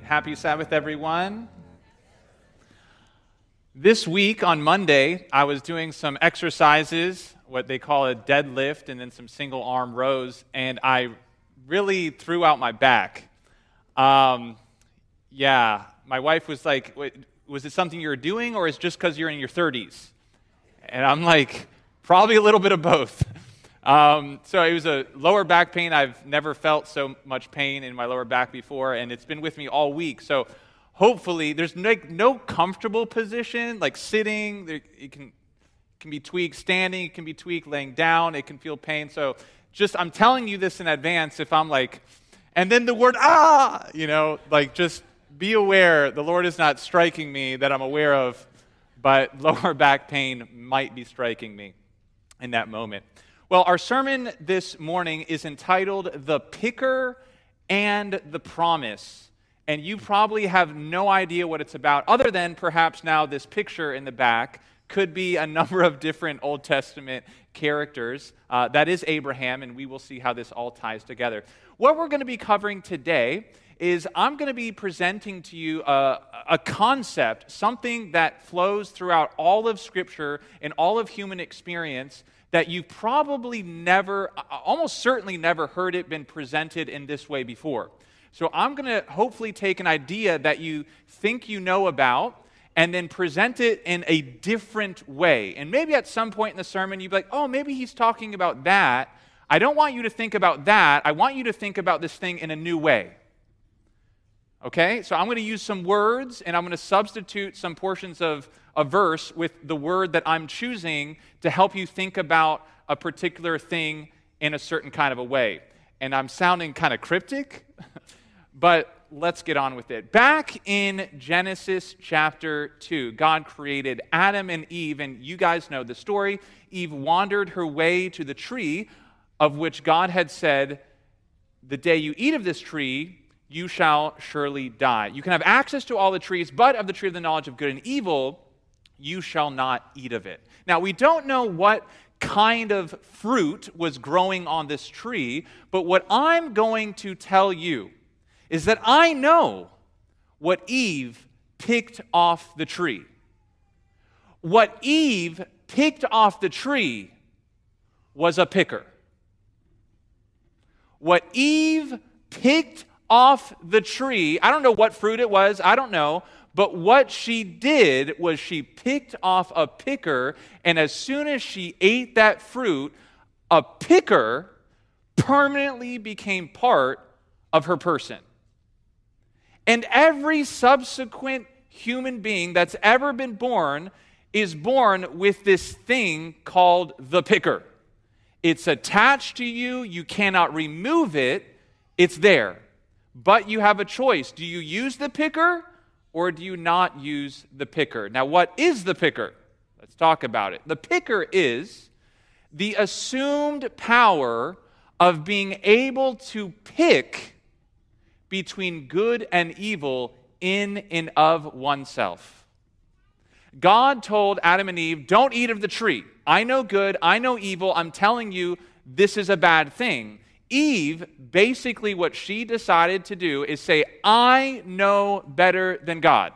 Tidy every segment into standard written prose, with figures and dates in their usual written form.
Happy Sabbath, everyone. This week on Monday, I was doing some exercises, what they call a deadlift, and then some single arm rows, and I really threw out my back. My wife was like, was it something you were doing, or is it just because you're in your 30s? And I'm like, probably a little bit of both. So it was a lower back pain. I've never felt so much pain in my lower back before, and it's been with me all week. So hopefully, there's no comfortable position, like sitting. It can be tweaked standing. It can be tweaked laying down. It can feel pain. So I'm telling you this in advance if I'm like, and then the word, just be aware. The Lord is not striking me that I'm aware of, but lower back pain might be striking me in that moment. Well, our sermon this morning is entitled The Picker and the Promise. And you probably have no idea what it's about, other than perhaps now this picture in the back could be a number of different Old Testament characters. That is Abraham, and we will see how this all ties together. What we're going to be covering today is I'm going to be presenting to you a concept, something that flows throughout all of Scripture and all of human experience that you've probably never, almost certainly never heard it been presented in this way before. So I'm going to hopefully take an idea that you think you know about and then present it in a different way. And maybe at some point in the sermon you'd be like, oh, maybe he's talking about that. I don't want you to think about that. I want you to think about this thing in a new way. Okay? So I'm going to use some words and I'm going to substitute some portions of a verse with the word that I'm choosing to help you think about a particular thing in a certain kind of a way. And I'm sounding kind of cryptic, but let's get on with it. Back in Genesis chapter 2, God created Adam and Eve, and you guys know the story. Eve wandered her way to the tree of which God had said, the day you eat of this tree, you shall surely die. You can have access to all the trees, but of the tree of the knowledge of good and evil, you shall not eat of it. Now, we don't know what kind of fruit was growing on this tree, but what I'm going to tell you is that I know what Eve picked off the tree. What Eve picked off the tree was a picker. What Eve picked off the tree, I don't know what fruit it was, I don't know, but what she did was she picked off a picker, and as soon as she ate that fruit, a picker permanently became part of her person. And every subsequent human being that's ever been born is born with this thing called the picker. It's attached to you. You cannot remove it. It's there. But you have a choice. Do you use the picker or do you not use the picker? Now, what is the picker? Let's talk about it. The picker is the assumed power of being able to pick between good and evil in and of oneself. God told Adam and Eve, don't eat of the tree. I know good, I know evil, I'm telling you this is a bad thing. Eve, basically what she decided to do is say, I know better than God.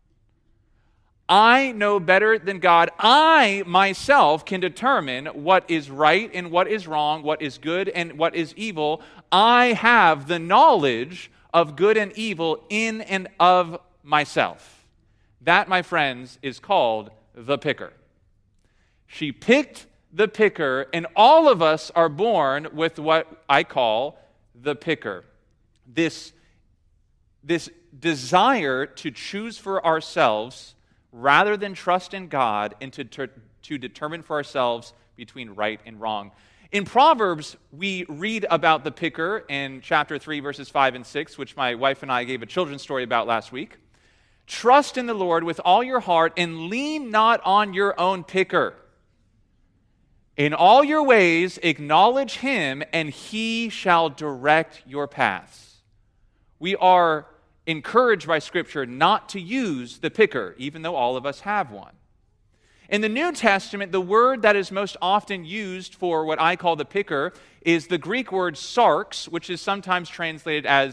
I know better than God. I myself can determine what is right and what is wrong, what is good and what is evil. I have the knowledge of good and evil in and of myself. That, my friends, is called the picker. She picked the picker, and all of us are born with what I call the picker. This desire to choose for ourselves rather than trust in God and to determine for ourselves between right and wrong. In Proverbs, we read about the picker in chapter 3, verses 5 and 6, which my wife and I gave a children's story about last week. Trust in the Lord with all your heart and lean not on your own picker. In all your ways acknowledge him, and he shall direct your paths. We are encouraged by Scripture not to use the picker, even though all of us have one. In the New Testament, the word that is most often used for what I call the picker is the Greek word sarx, which is sometimes translated as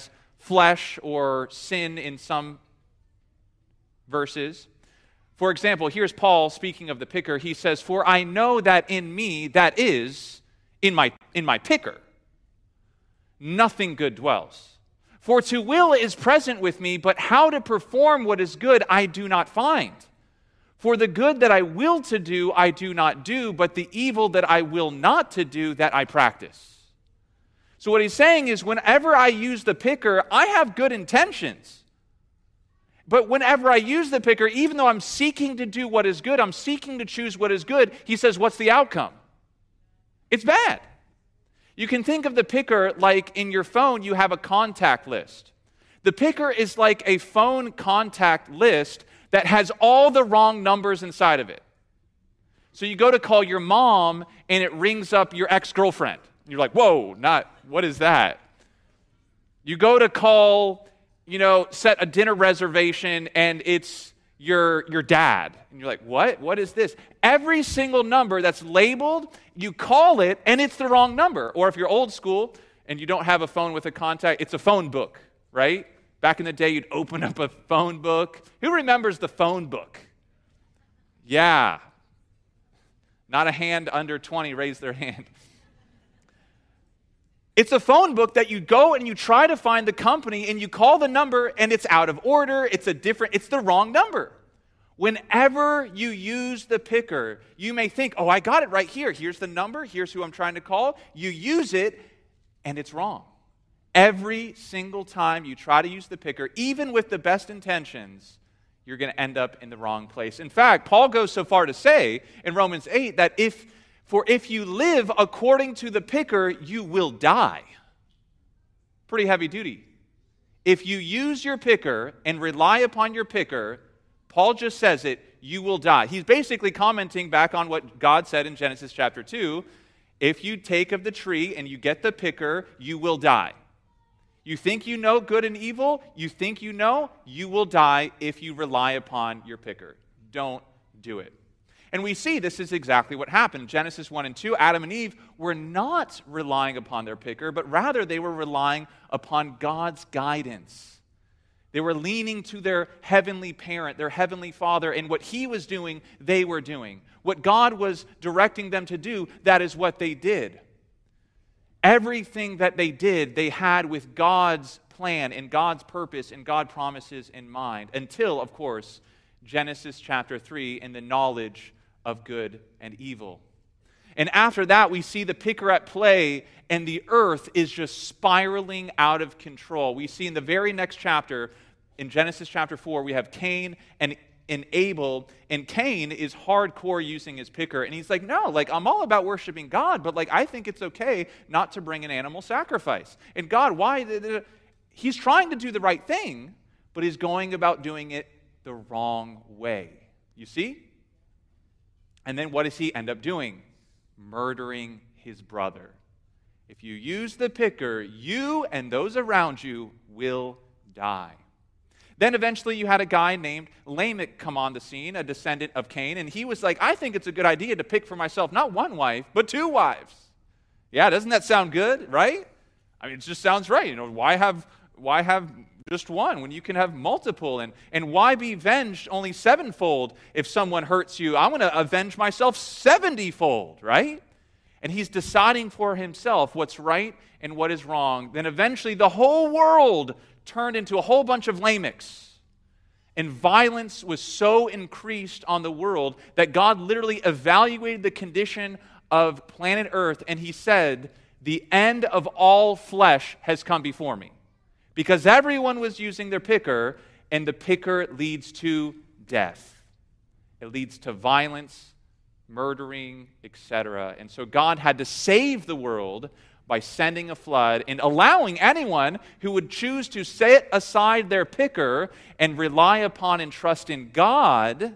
flesh or sin in some verses. For example, here's Paul speaking of the picker. He says, "For I know that in me, that is, in my picker, nothing good dwells. For to will is present with me, but how to perform what is good I do not find. For the good that I will to do, I do not do, but the evil that I will not to do, that I practice." So what he's saying is, whenever I use the picker, I have good intentions. But whenever I use the picker, even though I'm seeking to do what is good, I'm seeking to choose what is good, he says, what's the outcome? It's bad. You can think of the picker like in your phone, you have a contact list. The picker is like a phone contact list that has all the wrong numbers inside of it. So you go to call your mom, and it rings up your ex-girlfriend. You're like, whoa, what is that? You go to call, set a dinner reservation, and it's your dad. And you're like, what? What is this? Every single number that's labeled, you call it, and it's the wrong number. Or if you're old school and you don't have a phone with a contact, it's a phone book, right? Back in the day, you'd open up a phone book. Who remembers the phone book? Yeah. Not a hand under 20 raised their hand. It's a phone book that you go and you try to find the company, and you call the number, and it's out of order. It's the wrong number. Whenever you use the picker, you may think, oh, I got it right here. Here's the number. Here's who I'm trying to call. You use it, and it's wrong. Every single time you try to use the picker, even with the best intentions, you're going to end up in the wrong place. In fact, Paul goes so far to say in Romans 8 that if you live according to the picker, you will die. Pretty heavy duty. If you use your picker and rely upon your picker, Paul just says it, you will die. He's basically commenting back on what God said in Genesis chapter 2. If you take of the tree and you get the picker, you will die. You think you know good and evil? You think you know? You will die if you rely upon your picker. Don't do it. And we see this is exactly what happened. Genesis 1 and 2, Adam and Eve were not relying upon their picker, but rather they were relying upon God's guidance. They were leaning to their heavenly parent, their heavenly Father, and what He was doing, they were doing. What God was directing them to do, that is what they did. Everything that they did, they had with God's plan and God's purpose and God's promises in mind, until, of course, Genesis chapter 3 and the knowledge of good and evil. And after that, we see the picker at play, and the earth is just spiraling out of control. We see in the very next chapter, in Genesis chapter 4, we have Cain and Abel, and Cain is hardcore using his picker, and he's like, no, I'm all about worshiping God, but I think it's okay not to bring an animal sacrifice. And God, why? He's trying to do the right thing, but he's going about doing it the wrong way. You see? And then what does he end up doing? Murdering his brother. If you use the picker, you and those around you will die. Then eventually you had a guy named Lamech come on the scene, a descendant of Cain, and he was like, I think it's a good idea to pick for myself not one wife, but 2 wives. Yeah, doesn't that sound good, right? I mean, it just sounds right. Why have just one when you can have multiple? And why be avenged only 7-fold if someone hurts you? I'm going to avenge myself 70-fold, right? And he's deciding for himself what's right and what is wrong. Then eventually the whole world turned into a whole bunch of Lamechs. And violence was so increased on the world that God literally evaluated the condition of planet Earth, and he said, the end of all flesh has come before me. Because everyone was using their picker, and the picker leads to death. It leads to violence, murdering, etc. And so God had to save the world by sending a flood and allowing anyone who would choose to set aside their picker and rely upon and trust in God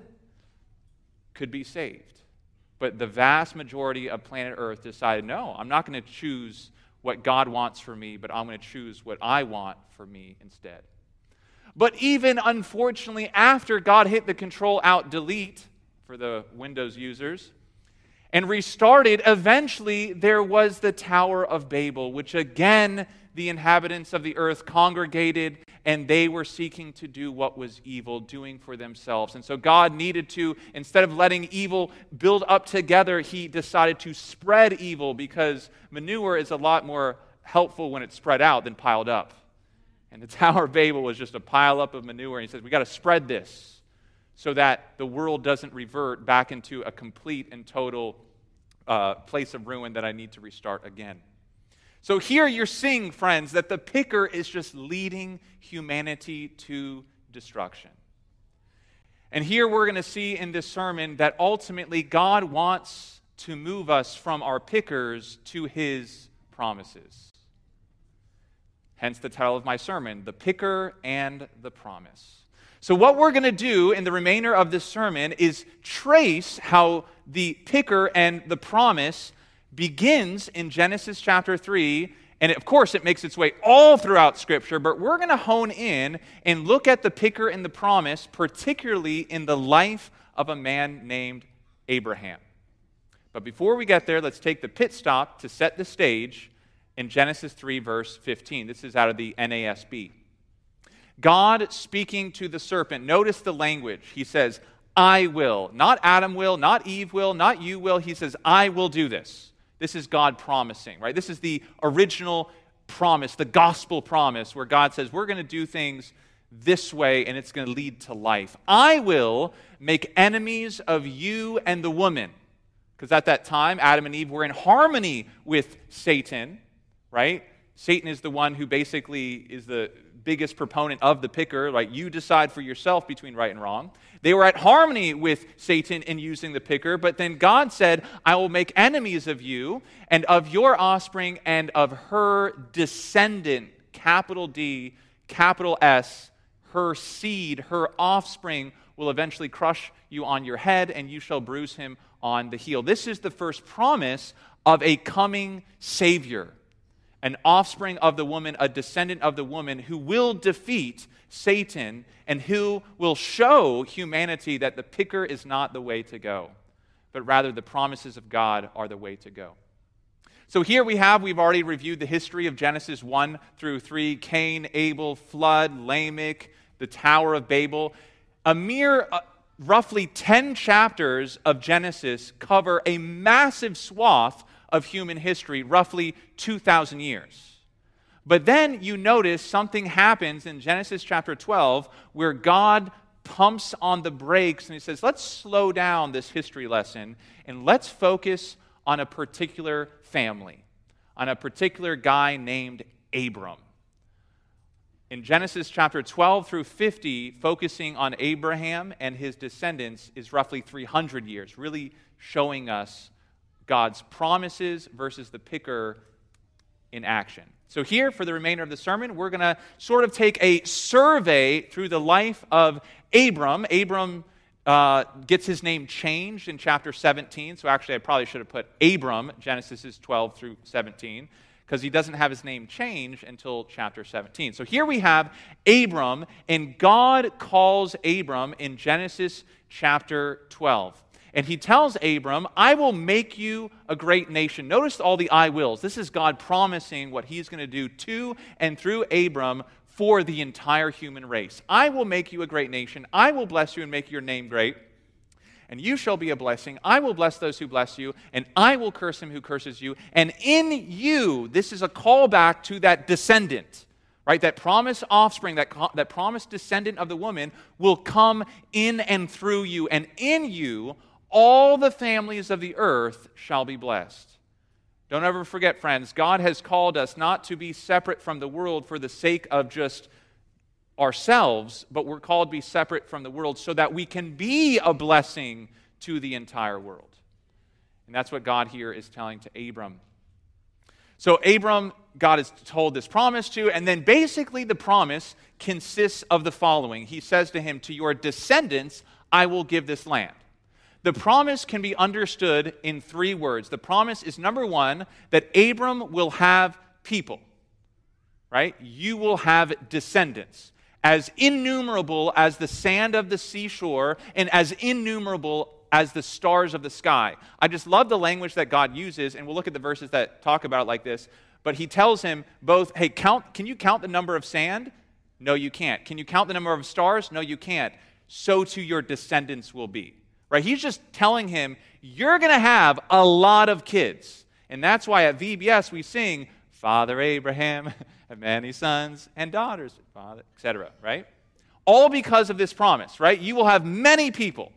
could be saved. But the vast majority of planet Earth decided, no, I'm not going to choose what God wants for me, but I'm going to choose what I want for me instead. But even unfortunately, after God hit the Control-Alt-Delete for the Windows users and restarted, eventually there was the Tower of Babel, which again the inhabitants of the earth congregated, and they were seeking to do what was evil, doing for themselves. And so God needed to, instead of letting evil build up together, he decided to spread evil, because manure is a lot more helpful when it's spread out than piled up. And the Tower of Babel was just a pile up of manure. And he says, we got to spread this so that the world doesn't revert back into a complete and total place of ruin that I need to restart again. So here you're seeing, friends, that the picker is just leading humanity to destruction. And here we're going to see in this sermon that ultimately God wants to move us from our pickers to his promises. Hence the title of my sermon, The Picker and the Promise. So what we're going to do in the remainder of this sermon is trace how the picker and the promise begins in Genesis chapter 3, and of course it makes its way all throughout Scripture, but we're going to hone in and look at the picker and the promise, particularly in the life of a man named Abraham. But before we get there, let's take the pit stop to set the stage in Genesis 3, verse 15. This is out of the NASB. God speaking to the serpent. Notice the language. He says, I will. Not Adam will, not Eve will, not you will. He says, I will do this. This is God promising, right? This is the original promise, the gospel promise, where God says, we're going to do things this way, and it's going to lead to life. I will make enemies of you and the woman. Because at that time, Adam and Eve were in harmony with Satan, right? Satan is the one who basically is the biggest proponent of the picker, like you decide for yourself between right and wrong. They were at harmony with Satan in using the picker, but then God said, I will make enemies of you and of your offspring and of her descendant, capital D, capital S, her seed, her offspring will eventually crush you on your head, and you shall bruise him on the heel. This is the first promise of a coming Savior, an offspring of the woman, a descendant of the woman who will defeat Satan and who will show humanity that the picker is not the way to go, but rather the promises of God are the way to go. So here we've already reviewed the history of Genesis 1 through 3, Cain, Abel, flood, Lamech, the Tower of Babel. A mere roughly 10 chapters of Genesis cover a massive swath of human history, roughly 2,000 years. But then you notice something happens in Genesis chapter 12 where God pumps on the brakes and he says, let's slow down this history lesson and let's focus on a particular family, on a particular guy named Abram. In Genesis chapter 12 through 50, focusing on Abraham and his descendants is roughly 300 years, really showing us God's promises versus the picker in action. So here, for the remainder of the sermon, we're going to sort of take a survey through the life of Abram. Abram gets his name changed in chapter 17. So actually, I probably should have put Abram, Genesis 12 through 17, because he doesn't have his name changed until chapter 17. So here we have Abram, and God calls Abram in Genesis chapter 12. And he tells Abram, I will make you a great nation. Notice all the I wills. This is God promising what he's going to do to and through Abram for the entire human race. I will make you a great nation. I will bless you and make your name great. And you shall be a blessing. I will bless those who bless you, and I will curse him who curses you. And in you, this is a callback to that descendant, right? That promised offspring, that promised descendant of the woman will come in and through you. And in you, all the families of the earth shall be blessed. Don't ever forget, friends, God has called us not to be separate from the world for the sake of just ourselves, but we're called to be separate from the world so that we can be a blessing to the entire world. And that's what God here is telling to Abram. So Abram, God has told this promise to, and then basically the promise consists of the following. He says to him, to your descendants, I will give this land. The promise can be understood in 3 words. The promise is, number 1, that Abram will have people, right? You will have descendants, as innumerable as the sand of the seashore and as innumerable as the stars of the sky. I just love the language that God uses, and we'll look at the verses that talk about it like this. But he tells him both, hey, can you count the number of sand? No, you can't. Can you count the number of stars? No, you can't. So too your descendants will be. Right? He's just telling him, you're going to have a lot of kids. And that's why at VBS we sing, Father Abraham had many sons and daughters, Father, etc., right? All because of this promise, right? You will have many people.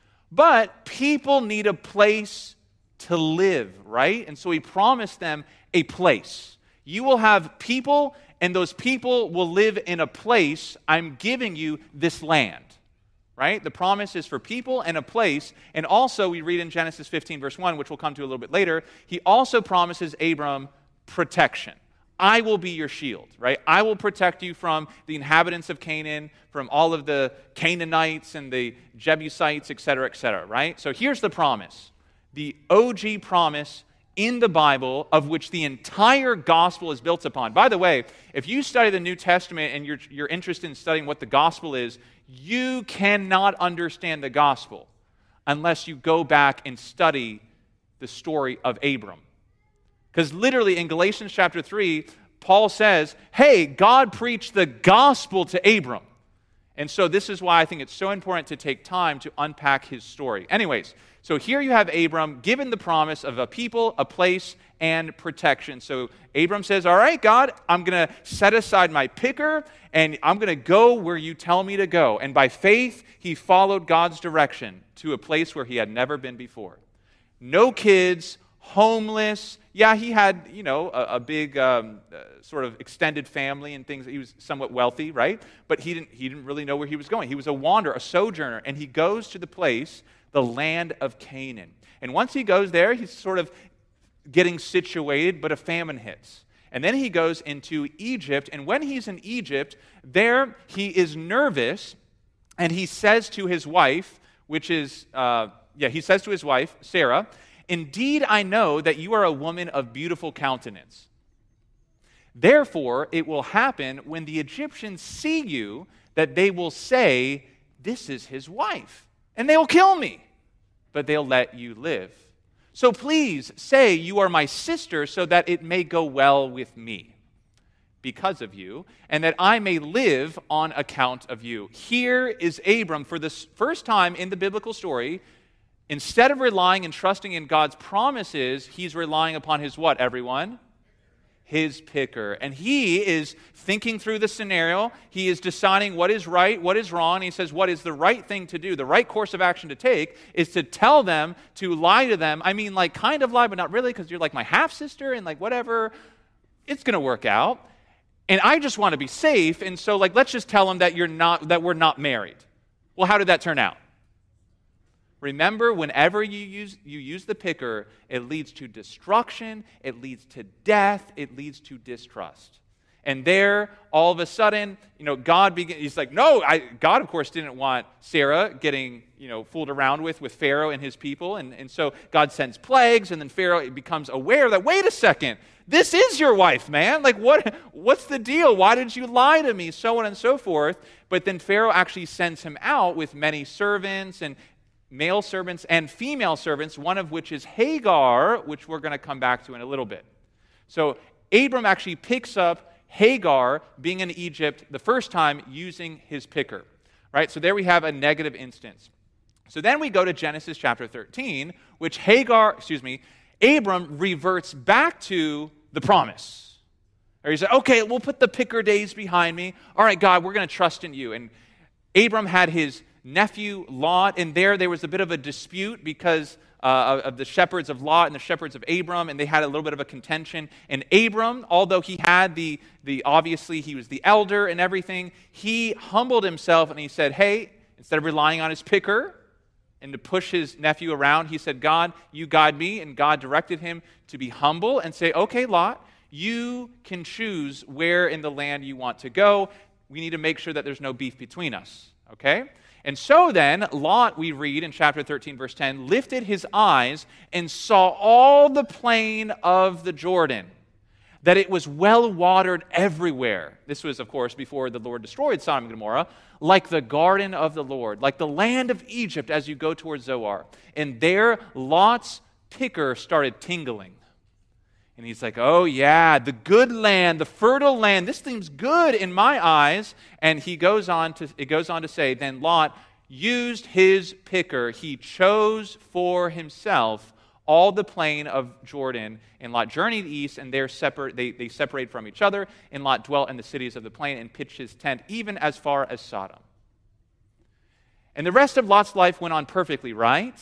But people need a place to live, right? And so he promised them a place. You will have people, and those people will live in a place. I'm giving you this land, right? The promise is for people and a place. And also, we read in Genesis 15, verse 1, which we'll come to a little bit later, he also promises Abram protection. I will be your shield, right? I will protect you from the inhabitants of Canaan, from all of the Canaanites and the Jebusites, etc., right? So here's the promise. The OG promise in the Bible of which the entire gospel is built upon. By the way, if you study the New Testament and you're interested in studying what the gospel is, you cannot understand the gospel unless you go back and study the story of Abram. Because literally in Galatians chapter 3, Paul says, hey, God preached the gospel to Abram. And so this is why I think it's so important to take time to unpack his story. Anyways, so here you have Abram given the promise of a people, a place, and protection. So Abram says, all right, God, I'm going to set aside my picker, and I'm going to go where you tell me to go. And by faith, he followed God's direction to a place where he had never been before. No kids, homeless. Yeah, he had, a big sort of extended family and things. He was somewhat wealthy, right? But he didn't really know where he was going. He was a wanderer, a sojourner, and he goes to the place, the land of Canaan. And once he goes there, he's sort of getting situated, but a famine hits. And then he goes into Egypt, and when he's in Egypt, there he is nervous, and he says to his wife, he says to his wife, Sarah, indeed, I know that you are a woman of beautiful countenance. Therefore, it will happen when the Egyptians see you that they will say, this is his wife, and they will kill me, but they'll let you live. So please say you are my sister so that it may go well with me because of you, and that I may live on account of you. Here is Abram, for the first time in the biblical story. Instead of relying and trusting in God's promises, he's relying upon his what, everyone? His picker. And he is thinking through the scenario. He is deciding what is right, what is wrong. And he says, what is the right thing to do? The right course of action to take is to tell them, to lie to them. I mean, like kind of lie, but not really, because you're like my half-sister and like whatever. It's going to work out. And I just want to be safe. And so like, let's just tell them that we're not married. Well, how did that turn out? Remember, whenever you use the picker, it leads to destruction, it leads to death, it leads to distrust. And there, all of a sudden, he's like, no, God, of course, didn't want Sarah getting, fooled around with Pharaoh and his people. And so God sends plagues, and then Pharaoh becomes aware that, wait a second, this is your wife, man. Like, what's the deal? Why did you lie to me? So on and so forth. But then Pharaoh actually sends him out with many servants and male servants and female servants, one of which is Hagar, which we're going to come back to in a little bit. So Abram actually picks up Hagar being in Egypt the first time using his picker. Right? So there we have a negative instance. So then we go to Genesis chapter 13, which Abram reverts back to the promise. Or he said, okay, we'll put the picker days behind me. All right, God, we're going to trust in you. And Abram had his nephew Lot, and there was a bit of a dispute because of the shepherds of Lot and the shepherds of Abram, and they had a little bit of a contention. And Abram, although he had obviously he was the elder and everything, he humbled himself and he said, hey, instead of relying on his picker and to push his nephew around, he said, God, you guide me. And God directed him to be humble and say, okay, Lot, you can choose where in the land you want to go. We need to make sure that there's no beef between us, okay? And so then, Lot, we read in chapter 13, verse 10, lifted his eyes and saw all the plain of the Jordan, that it was well watered everywhere. This was, of course, before the Lord destroyed Sodom and Gomorrah, like the garden of the Lord, like the land of Egypt as you go towards Zoar. And there, Lot's picker started tingling. And he's like, oh yeah, the good land, the fertile land, this seems good in my eyes. And it goes on to say, then Lot used his picker. He chose for himself all the plain of Jordan. And Lot journeyed east, and they separated from each other. And Lot dwelt in the cities of the plain and pitched his tent, even as far as Sodom. And the rest of Lot's life went on perfectly, right?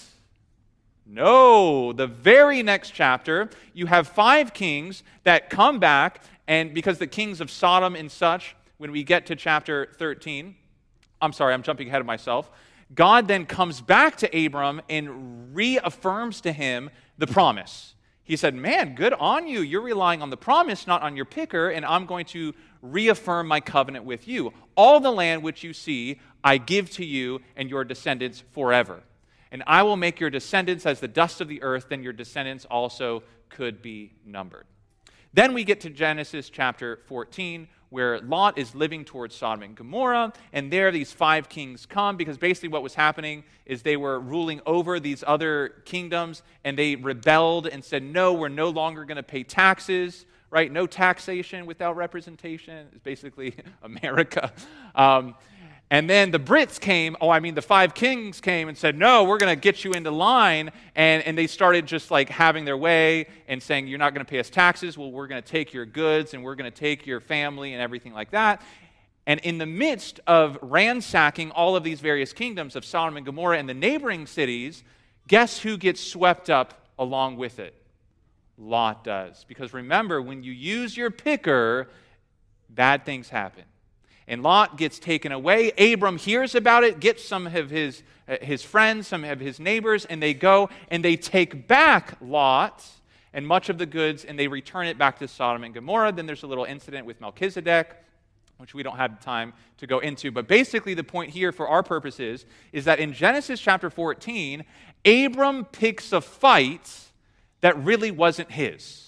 No, the very next chapter, you have 5 kings that come back, and because the kings of Sodom and such, when we get to chapter 13, I'm sorry, I'm jumping ahead of myself, God then comes back to Abram and reaffirms to him the promise. He said, man, good on you. You're relying on the promise, not on your picker, and I'm going to reaffirm my covenant with you. All the land which you see, I give to you and your descendants forever. And I will make your descendants as the dust of the earth, then your descendants also could be numbered. Then we get to Genesis chapter 14, where Lot is living towards Sodom and Gomorrah, and there these 5 kings come, because basically what was happening is they were ruling over these other kingdoms, and they rebelled and said, no, we're no longer going to pay taxes, right? No taxation without representation. It's basically America. And then the Brits came, the 5 kings came and said, no, we're going to get you into line. And they started just like having their way and saying, you're not going to pay us taxes. Well, we're going to take your goods and we're going to take your family and everything like that. And in the midst of ransacking all of these various kingdoms of Sodom and Gomorrah and the neighboring cities, guess who gets swept up along with it? Lot does. Because remember, when you use your picker, bad things happen. And Lot gets taken away. Abram hears about it, gets some of his friends, some of his neighbors, and they go and they take back Lot and much of the goods, and they return it back to Sodom and Gomorrah. Then there's a little incident with Melchizedek, which we don't have time to go into. But basically the point here for our purposes is that in Genesis chapter 14, Abram picks a fight that really wasn't his.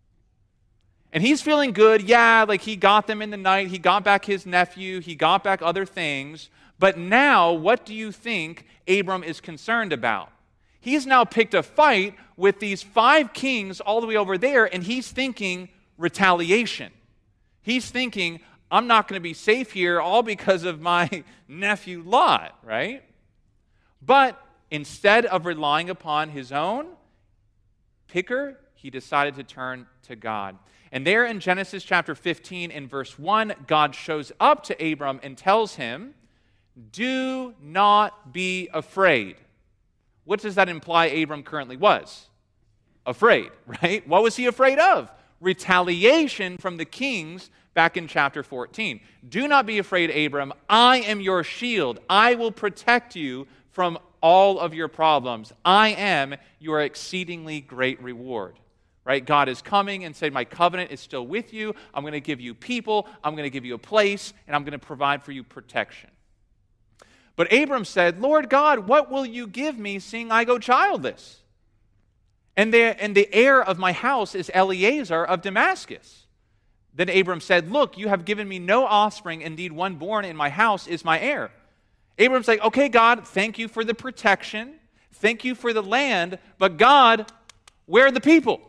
And he's feeling good. Yeah, like he got them in the night. He got back his nephew. He got back other things. But now, what do you think Abram is concerned about? He's now picked a fight with these 5 kings all the way over there, and he's thinking retaliation. He's thinking, I'm not going to be safe here all because of my nephew Lot, right? But instead of relying upon his own picker, he decided to turn to God. And there in Genesis chapter 15 in verse 1, God shows up to Abram and tells him, do not be afraid. What does that imply Abram currently was? Afraid, right? What was he afraid of? Retaliation from the kings back in chapter 14. Do not be afraid, Abram. I am your shield. I will protect you from all of your problems. I am your exceedingly great reward. Right? God is coming and saying, my covenant is still with you. I'm going to give you people. I'm going to give you a place, and I'm going to provide for you protection. But Abram said, Lord God, what will you give me, seeing I go childless? And the heir of my house is Eliezer of Damascus. Then Abram said, look, you have given me no offspring. Indeed, one born in my house is my heir. Abram's like, okay, God, thank you for the protection. Thank you for the land. But God, where are the people?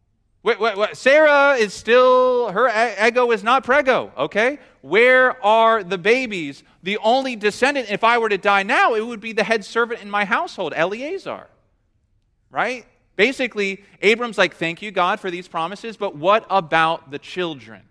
Sarah is still, her ego is not prego, okay? Where are the babies? The only descendant, if I were to die now, it would be the head servant in my household, Eliezer, right? Basically, Abram's like, thank you, God, for these promises, but what about the children?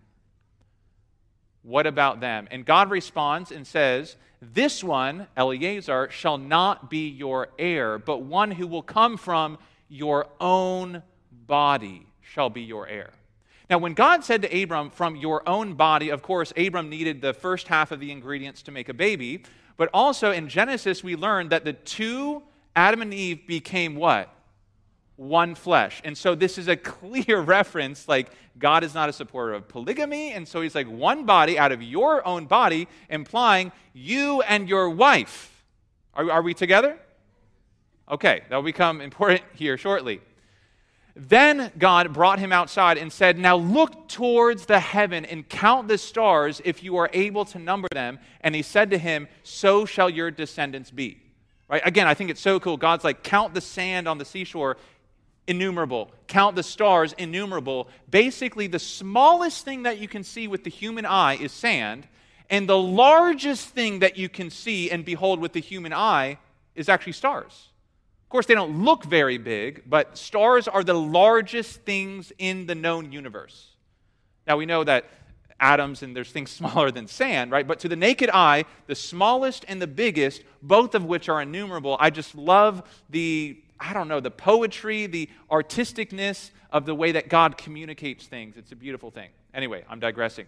What about them? And God responds and says, this one, Eliezer, shall not be your heir, but one who will come from your own body shall be your heir. Now, when God said to Abram, from your own body, of course, Abram needed the first half of the ingredients to make a baby, but also in Genesis, we learned that the 2, Adam and Eve, became what? One flesh. And so this is a clear reference, like God is not a supporter of polygamy, and so he's like, one body out of your own body, implying you and your wife. Are we together? Okay, that will become important here shortly. Then God brought him outside and said, now look towards the heaven and count the stars if you are able to number them. And he said to him, so shall your descendants be. Right? Again, I think it's so cool. God's like, count the sand on the seashore. innumerable. Count the stars, innumerable. Basically, the smallest thing that you can see with the human eye is sand, and the largest thing that you can see and behold with the human eye is actually stars. Of course, they don't look very big, but stars are the largest things in the known universe. Now, we know that atoms and there's things smaller than sand, right? But to the naked eye, the smallest and the biggest, both of which are innumerable. I just love the poetry, the artisticness of the way that God communicates things. It's a beautiful thing. Anyway, I'm digressing.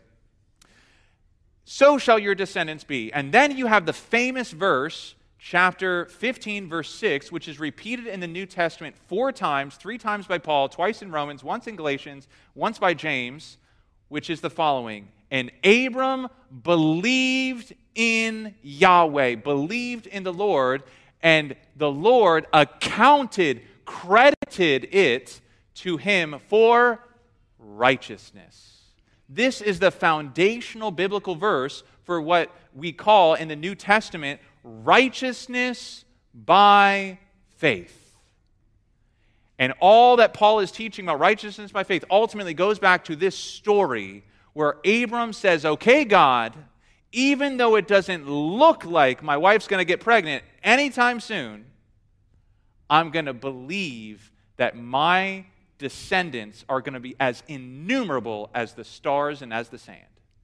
So shall your descendants be. And then you have the famous verse, chapter 15, verse 6, which is repeated in the New Testament 4 times, 3 times by Paul, twice in Romans, once in Galatians, once by James, which is the following. And Abram believed in Yahweh, believed in the Lord, and the Lord credited it to him for righteousness. This is the foundational biblical verse for what we call in the New Testament righteousness by faith. And all that Paul is teaching about righteousness by faith ultimately goes back to this story where Abram says, okay, God, even though it doesn't look like my wife's going to get pregnant anytime soon, I'm going to believe that my descendants are going to be as innumerable as the stars and as the sand.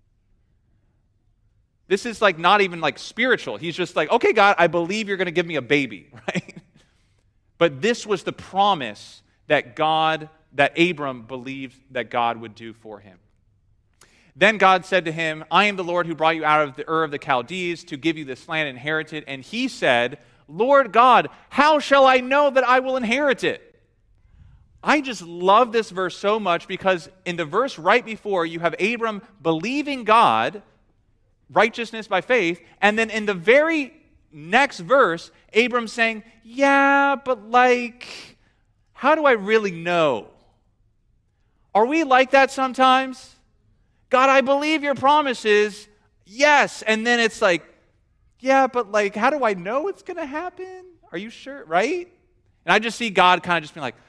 This is not even spiritual. He's just okay, God, I believe you're going to give me a baby, right? But this was the promise that Abram believed that God would do for him. Then God said to him, I am the Lord who brought you out of the Ur of the Chaldees to give you this land inherited. And he said, Lord God, how shall I know that I will inherit it? I just love this verse so much because in the verse right before, you have Abram believing God, righteousness by faith, and then in the very next verse, Abram saying, yeah, but how do I really know? Are we like that sometimes? God, I believe your promises, yes. And then it's yeah, but how do I know it's going to happen? Are you sure, right? And I just see God kind of just being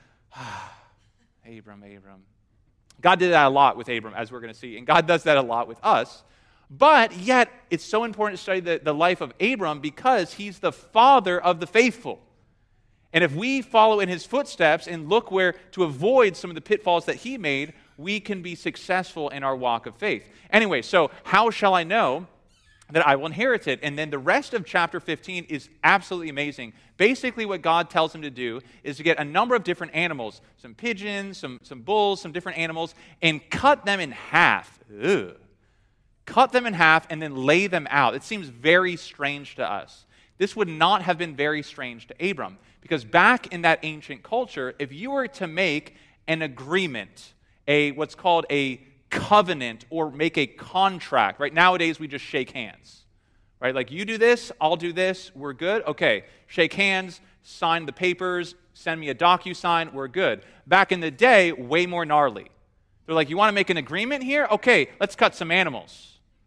Abram. God did that a lot with Abram, as we're going to see. And God does that a lot with us. But yet, it's so important to study the life of Abram because he's the father of the faithful. And if we follow in his footsteps and look where to avoid some of the pitfalls that he made, we can be successful in our walk of faith. Anyway, so how shall I know that I will inherit it? And then the rest of chapter 15 is absolutely amazing. Basically, what God tells him to do is to get a number of different animals, some pigeons, some bulls, some different animals, and cut them in half. Ugh. Cut them in half and then lay them out. It seems very strange to us. This would not have been very strange to Abram because back in that ancient culture, if you were to make an agreement, what's called a covenant or make a contract, right? Nowadays we just shake hands, right? You do this, I'll do this, we're good. Okay, shake hands, sign the papers, send me a DocuSign, we're good. Back in the day, way more gnarly. They're you want to make an agreement here? Okay, let's cut some animals.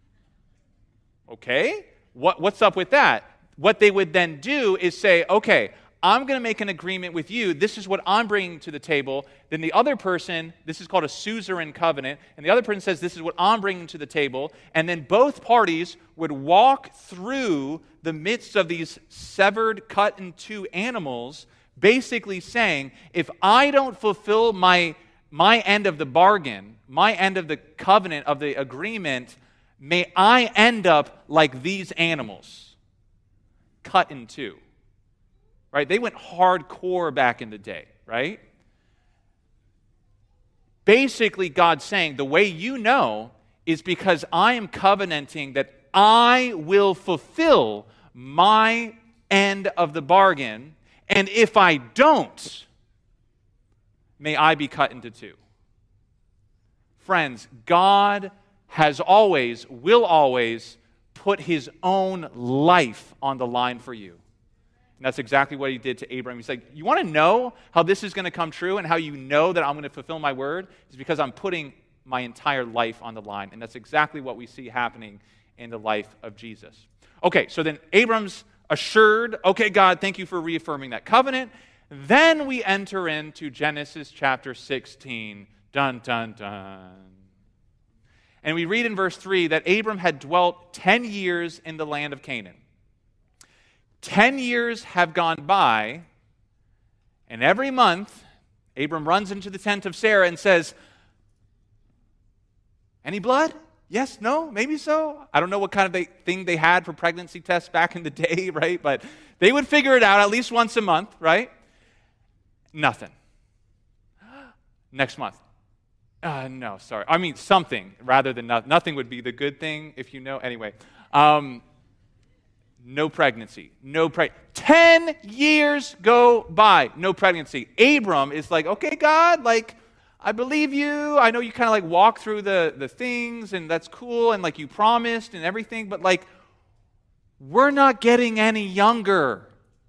Okay, what's up with that? What they would then do is say, okay, I'm going to make an agreement with you. This is what I'm bringing to the table. Then the other person, this is called a suzerain covenant, and the other person says, this is what I'm bringing to the table. And then both parties would walk through the midst of these severed, cut in two animals, basically saying, if I don't fulfill my end of the bargain, my end of the covenant, of the agreement, may I end up like these animals, cut in two. Right? They went hardcore back in the day, right? Basically, God's saying, the way you know is because I am covenanting that I will fulfill my end of the bargain, and if I don't, may I be cut into two. Friends, God has always, will always, put his own life on the line for you. And that's exactly what he did to Abraham. He's you want to know how this is going to come true and how you know that I'm going to fulfill my word? It's because I'm putting my entire life on the line. And that's exactly what we see happening in the life of Jesus. Okay, so then Abram's assured, okay, God, thank you for reaffirming that covenant. Then we enter into Genesis chapter 16. Dun, dun, dun. And we read in verse 3 that Abram had dwelt 10 years in the land of Canaan. 10 years have gone by, and every month, Abram runs into the tent of Sarah and says, "Any blood? Yes, no, maybe so." I don't know what kind of thing they had for pregnancy tests back in the day, right? But they would figure it out at least once a month, right? Nothing. Next month. No, sorry. I mean, something rather than nothing. Nothing would be the good thing if you know. Anyway. No pregnancy. 10 years go by. No pregnancy. Abram is like, "Okay, God, like, I believe you. I know you kind of like walk through the things, and that's cool, and like you promised and everything, but like, we're not getting any younger.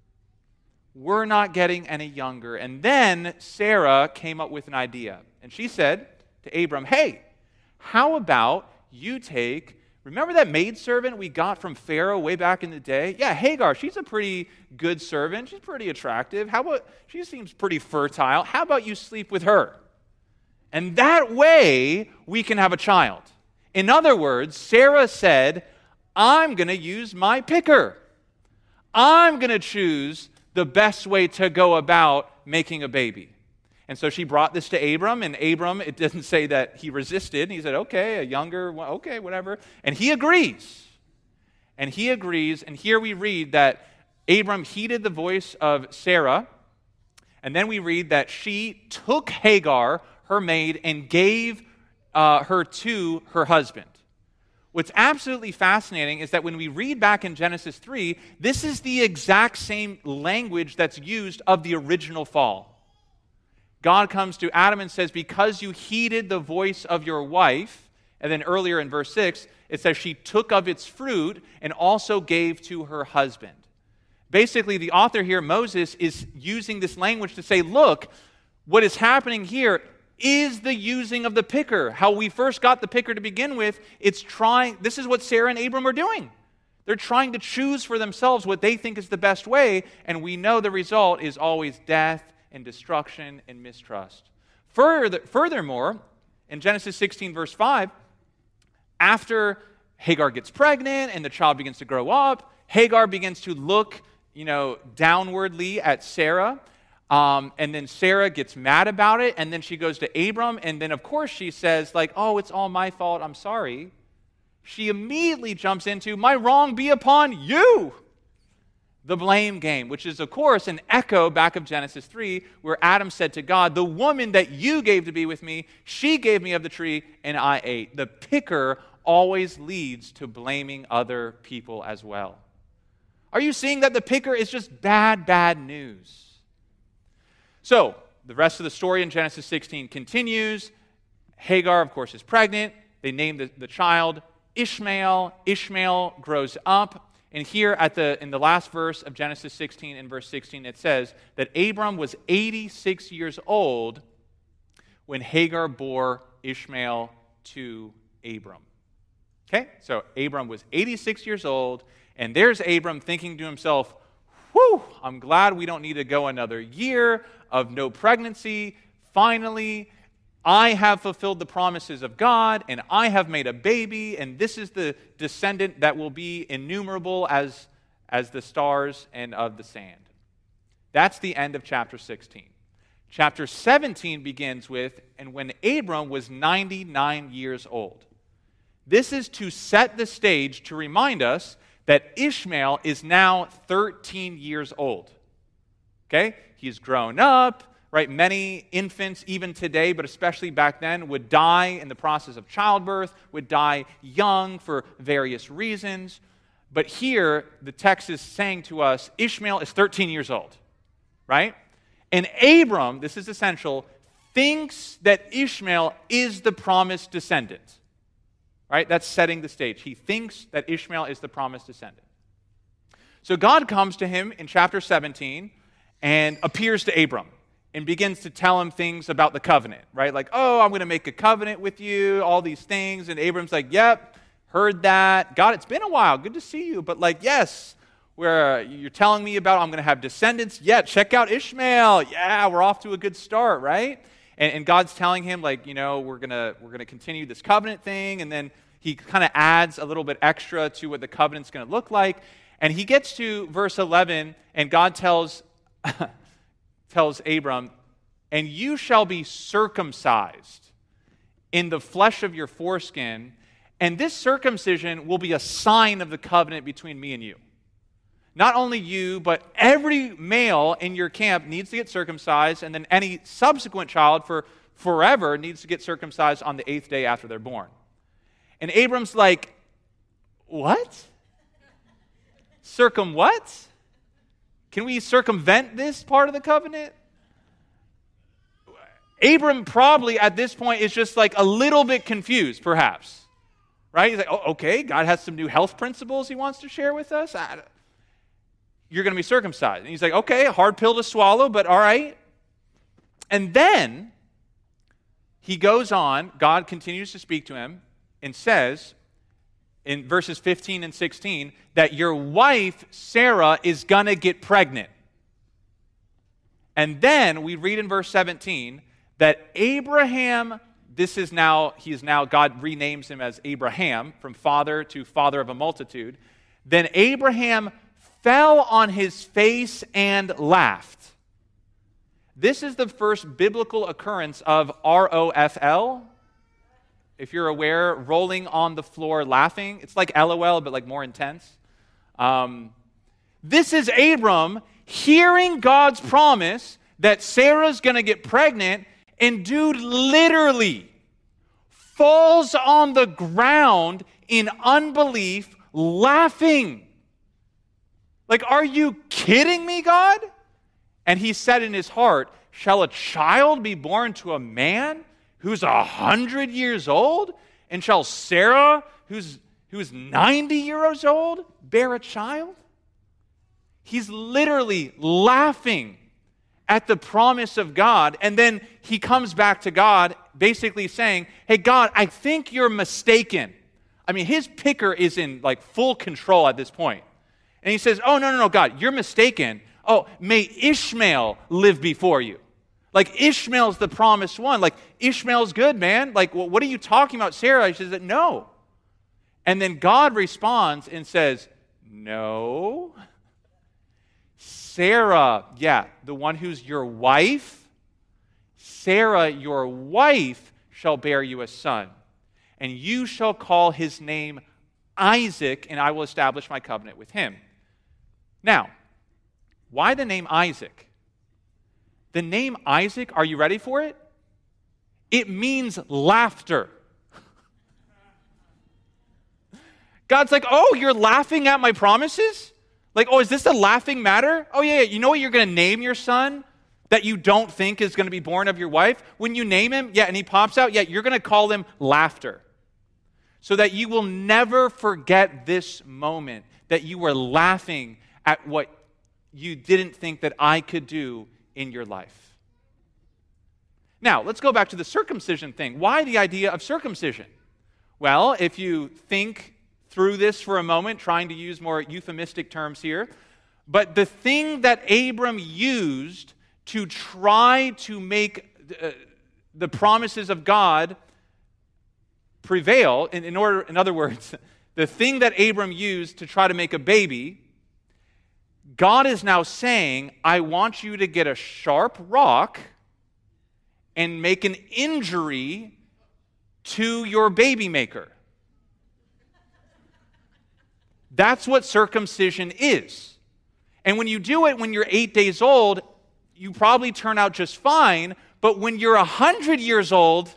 We're not getting any younger." And then Sarah came up with an idea. And she said to Abram, "Hey, how about you remember that maidservant we got from Pharaoh way back in the day? Yeah, Hagar, she's a pretty good servant. She's pretty attractive. She seems pretty fertile. How about you sleep with her? And that way, we can have a child." In other words, Sarah said, "I'm going to use my picker. I'm going to choose the best way to go about making a baby." And so she brought this to Abram, and Abram, it doesn't say that he resisted. And he said, "Okay, okay, whatever." And he agrees. And here we read that Abram heeded the voice of Sarah, and then we read that she took Hagar, her maid, and gave her to her husband. What's absolutely fascinating is that when we read back in Genesis 3, this is the exact same language that's used of the original fall. God comes to Adam and says, "Because you heeded the voice of your wife," and then earlier in verse 6, it says she took of its fruit and also gave to her husband. Basically, the author here, Moses, is using this language to say, look, what is happening here is the using of the picker. How we first got the picker to begin with, this is what Sarah and Abram are doing. They're trying to choose for themselves what they think is the best way, and we know the result is always death and destruction and mistrust. Furthermore, in Genesis 16, verse 5, after Hagar gets pregnant and the child begins to grow up, Hagar begins to look, downwardly at Sarah, and then Sarah gets mad about it, and then she goes to Abram, and then of course she says, like, "Oh, it's all my fault, I'm sorry." She immediately jumps into, "My wrong be upon you." The blame game, which is, of course, an echo back of Genesis 3, where Adam said to God, "The woman that you gave to be with me, she gave me of the tree, and I ate." The picker always leads to blaming other people as well. Are you seeing that the picker is just bad news? So, the rest of the story in Genesis 16 continues. Hagar, of course, is pregnant. They name the child Ishmael. Ishmael grows up. And here in the last verse of Genesis 16, in verse 16, it says that Abram was 86 years old when Hagar bore Ishmael to Abram. Okay, so Abram was 86 years old, and there's Abram thinking to himself, "Whew, I'm glad we don't need to go another year of no pregnancy. Finally, I have fulfilled the promises of God, and I have made a baby, and this is the descendant that will be innumerable as the stars and of the sand." That's the end of chapter 16. Chapter 17 begins with, "And when Abram was 99 years old." This is to set the stage to remind us that Ishmael is now 13 years old. Okay? He's grown up. Right, many infants, even today, but especially back then, would die in the process of childbirth, would die young for various reasons. But here, the text is saying to us, Ishmael is 13 years old, right? And Abram, this is essential, thinks that Ishmael is the promised descendant, right? That's setting the stage. He thinks that Ishmael is the promised descendant. So God comes to him in chapter 17 and appears to Abram and begins to tell him things about the covenant, right? Like, "Oh, I'm going to make a covenant with you," all these things. And Abram's like, "Yep, heard that. God, it's been a while. Good to see you. But like, yes, where you're telling me about I'm going to have descendants. Yeah, check out Ishmael. Yeah, we're off to a good start, right? And God's telling him, like, we're gonna continue this covenant thing, and then he kind of adds a little bit extra to what the covenant's going to look like. And he gets to verse 11, and God tells Abram, and you shall be circumcised in the flesh of your foreskin, and this circumcision will be a sign of the covenant between me and you. Not only you, but every male in your camp needs to get circumcised, and then any subsequent child for forever needs to get circumcised on the 8th day after they're born. And Abram's like, what? What? Can we circumvent this part of the covenant? Abram probably at this point is just like a little bit confused, perhaps. Right? He's like, oh, okay, God has some new health principles he wants to share with us. You're going to be circumcised. And he's like, okay, a hard pill to swallow, but all right. And then he goes on, God continues to speak to him and says in verses 15 and 16 that your wife, Sarah, is going to get pregnant. And then we read in verse 17 that Abraham, God renames him as Abraham, from father to father of a multitude. Then Abraham fell on his face and laughed. This is the first biblical occurrence of ROFL. If you're aware, rolling on the floor laughing. It's like LOL, but like more intense. This is Abram hearing God's promise that Sarah's going to get pregnant, and dude literally falls on the ground in unbelief, laughing. Like, are you kidding me, God? And he said in his heart, shall a child be born to a man who's 100 years old? And shall Sarah, who's 90 years old, bear a child? He's literally laughing at the promise of God. And then he comes back to God basically saying, hey, God, I think you're mistaken. I mean, his picker is in like full control at this point. And he says, oh, no, God, you're mistaken. Oh, may Ishmael live before you. Like, Ishmael's the promised one. Like, Ishmael's good, man. Like, well, what are you talking about, Sarah? He says, no. And then God responds and says, no. Sarah, the one who's your wife, Sarah, your wife, shall bear you a son. And you shall call his name Isaac, and I will establish my covenant with him. Now, why the name Isaac? The name Isaac, are you ready for it? It means laughter. God's like, oh, you're laughing at my promises? Like, oh, is this a laughing matter? Oh, yeah, you know what you're going to name your son that you don't think is going to be born of your wife? When you name him, and he pops out, you're going to call him Laughter. So that you will never forget this moment that you were laughing at what you didn't think that I could do in your life. Now, let's go back to the circumcision thing. Why the idea of circumcision? Well, if you think through this for a moment, trying to use more euphemistic terms here, but the thing that Abram used to try to make the promises of God prevail, in other words, the thing that Abram used to try to make a baby, God is now saying, I want you to get a sharp rock and make an injury to your baby maker. That's what circumcision is. And when you do it when you're 8 days old, you probably turn out just fine, but when you're 100 years old,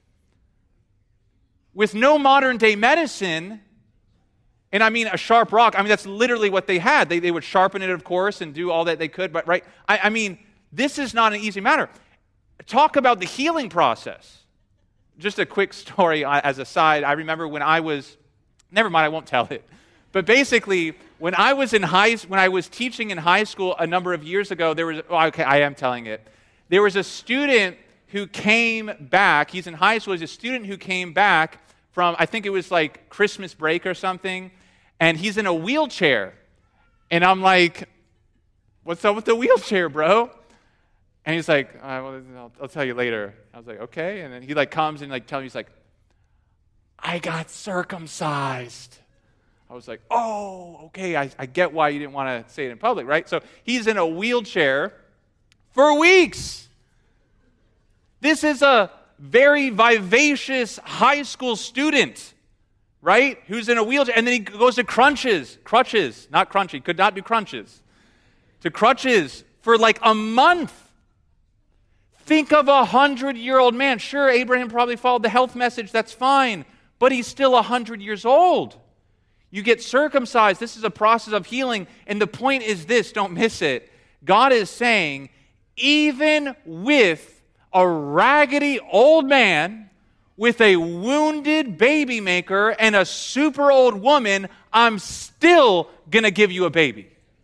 with no modern day medicine, and I mean a sharp rock, that's literally what they had. They would sharpen it, of course, and do all that they could, but right? I mean, this is not an easy matter. Talk about the healing process. Just a quick story as a side. I remember when I was, never mind, I won't tell it. But basically, when I was teaching in high school a number of years ago, I am telling it. There was a student who came back. He's in high school. He's a student who came back from, I think it was like Christmas break or something, and he's in a wheelchair. And I'm like, what's up with the wheelchair, bro? And he's like, I'll tell you later. I was like, okay. And then he comes and tells me, he's like, I got circumcised. I was like, oh, okay, I get why you didn't want to say it in public, right? So he's in a wheelchair for weeks. This is a very vivacious high school student, right? Who's in a wheelchair. And then he goes to crutches, not crunchy, could not do crunches. To crutches for a month. Think of a 100-year-old man. Sure, Abraham probably followed the health message, that's fine. But he's still 100 years old. You get circumcised. This is a process of healing. And the point is this, don't miss it. God is saying, even with a raggedy old man, with a wounded baby maker, and a super old woman, I'm still going to give you a baby.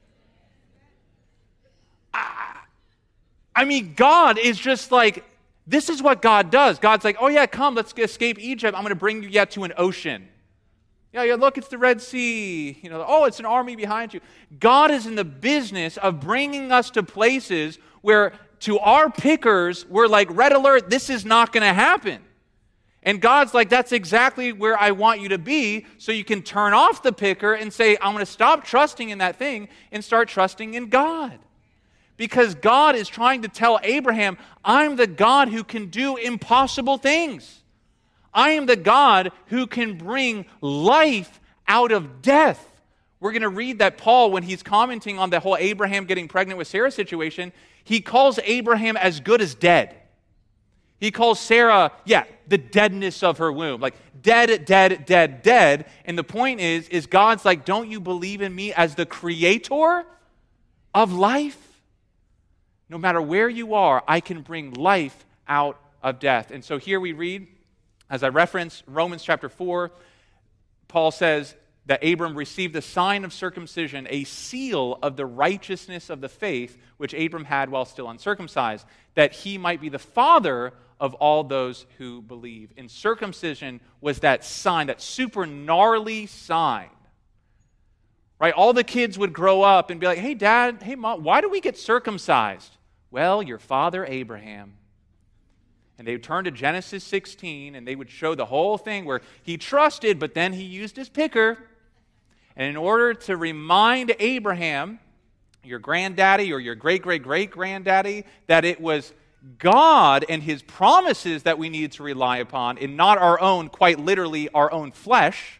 I mean, God is just this is what God does. God's like, oh yeah, come, let's escape Egypt. I'm going to bring you to an ocean. Yeah, look, it's the Red Sea. Oh, it's an army behind you. God is in the business of bringing us to places where, to our pickers, we're like, red alert, this is not going to happen. And God's like, that's exactly where I want you to be, so you can turn off the picker and say, I'm going to stop trusting in that thing and start trusting in God. Because God is trying to tell Abraham, I'm the God who can do impossible things. I am the God who can bring life out of death. We're going to read that Paul, when he's commenting on the whole Abraham getting pregnant with Sarah situation, he calls Abraham as good as dead. He calls Sarah, the deadness of her womb. Dead, dead, dead, dead. And the point is God's like, don't you believe in me as the creator of life? No matter where you are, I can bring life out of death. And so here we read, as I reference Romans chapter 4, Paul says that Abram received the sign of circumcision, a seal of the righteousness of the faith which Abram had while still uncircumcised, that he might be the father of all those who believe. And circumcision was that sign, that super gnarly sign. Right? All the kids would grow up and be like, hey, Dad, hey, Mom, why do we get circumcised? Well, your father Abraham. And they would turn to Genesis 16, and they would show the whole thing where he trusted, but then he used his picker. And in order to remind Abraham, your granddaddy or your great-great-great-granddaddy, that it was God and his promises that we needed to rely upon, and not our own, quite literally, our own flesh,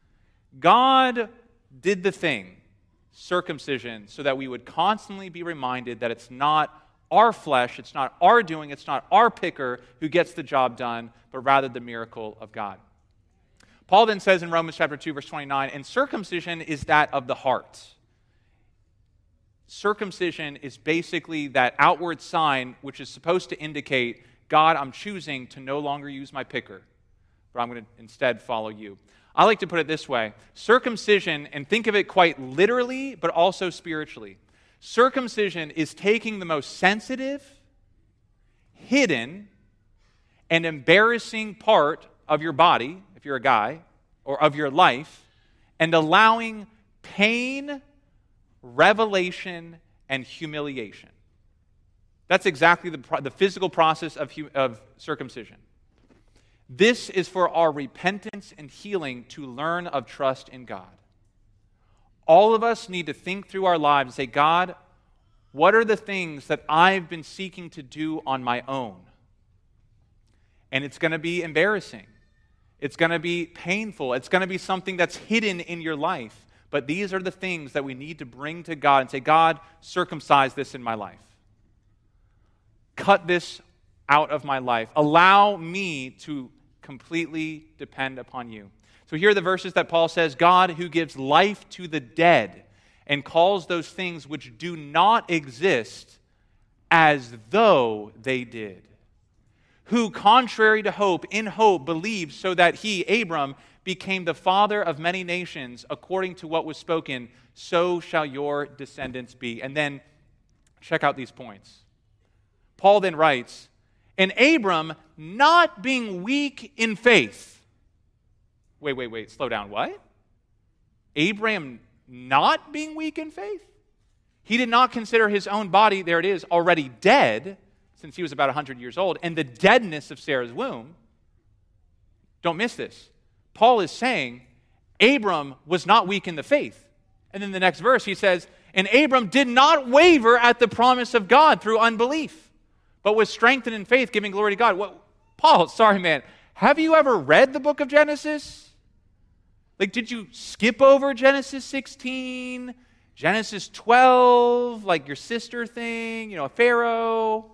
God did the thing, circumcision, so that we would constantly be reminded that it's not our flesh, it's not our doing, it's not our picker who gets the job done, but rather the miracle of God. Paul then says in Romans chapter 2, verse 29, and circumcision is that of the heart. Circumcision is basically that outward sign which is supposed to indicate, God, I'm choosing to no longer use my picker, but I'm going to instead follow you. I like to put it this way. Circumcision, and think of it quite literally, but also spiritually. Circumcision is taking the most sensitive, hidden, and embarrassing part of your body, if you're a guy, or of your life, and allowing pain, revelation, and humiliation. That's exactly the physical process of circumcision. This is for our repentance and healing to learn of trust in God. All of us need to think through our lives and say, God, what are the things that I've been seeking to do on my own? And it's going to be embarrassing. It's going to be painful. It's going to be something that's hidden in your life. But these are the things that we need to bring to God and say, God, circumcise this in my life. Cut this out of my life. Allow me to completely depend upon you. So here are the verses that Paul says, God who gives life to the dead and calls those things which do not exist as though they did. Who, contrary to hope, in hope believed, so that he, Abram, became the father of many nations, according to what was spoken, so shall your descendants be. And then, check out these points. Paul then writes, and Abram, not being weak in faith. Wait, slow down. What? Abram not being weak in faith. He did not consider his own body, there it is, already dead, since he was about 100 years old, and the deadness of Sarah's womb. Don't miss this. Paul is saying Abram was not weak in the faith. And then the next verse he says, and Abram did not waver at the promise of God through unbelief, but was strengthened in faith, giving glory to God. Paul, sorry man, have you ever read the book of Genesis? Like, did you skip over Genesis 16, Genesis 12, like your sister thing, Pharaoh?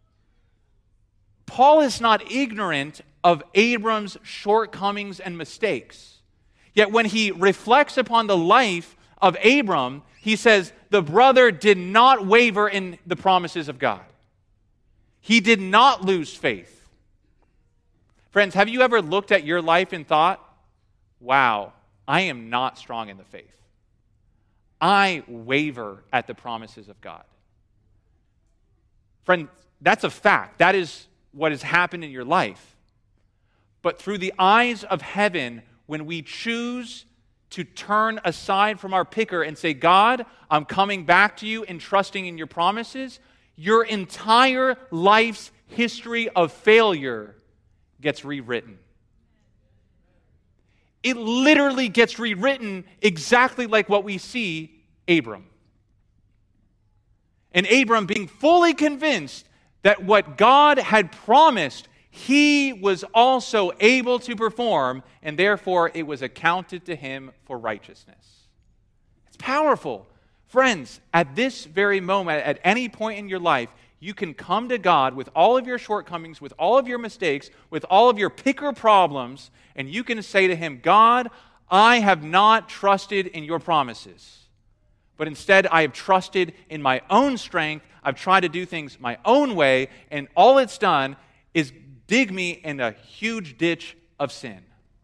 Paul is not ignorant of Abram's shortcomings and mistakes. Yet when he reflects upon the life of Abram, he says the brother did not waver in the promises of God. He did not lose faith. Friends, have you ever looked at your life and thought, wow, I am not strong in the faith. I waver at the promises of God. Friend, that's a fact. That is what has happened in your life. But through the eyes of heaven, when we choose to turn aside from our picker and say, God, I'm coming back to you and trusting in your promises, your entire life's history of failure gets rewritten. It literally gets rewritten exactly like what we see Abram. And Abram being fully convinced that what God had promised, he was also able to perform, and therefore it was accounted to him for righteousness. It's powerful. Friends, at this very moment, at any point in your life, you can come to God with all of your shortcomings, with all of your mistakes, with all of your picker problems, and you can say to him, God, I have not trusted in your promises, but instead I have trusted in my own strength. I've tried to do things my own way, and all it's done is dig me in a huge ditch of sin.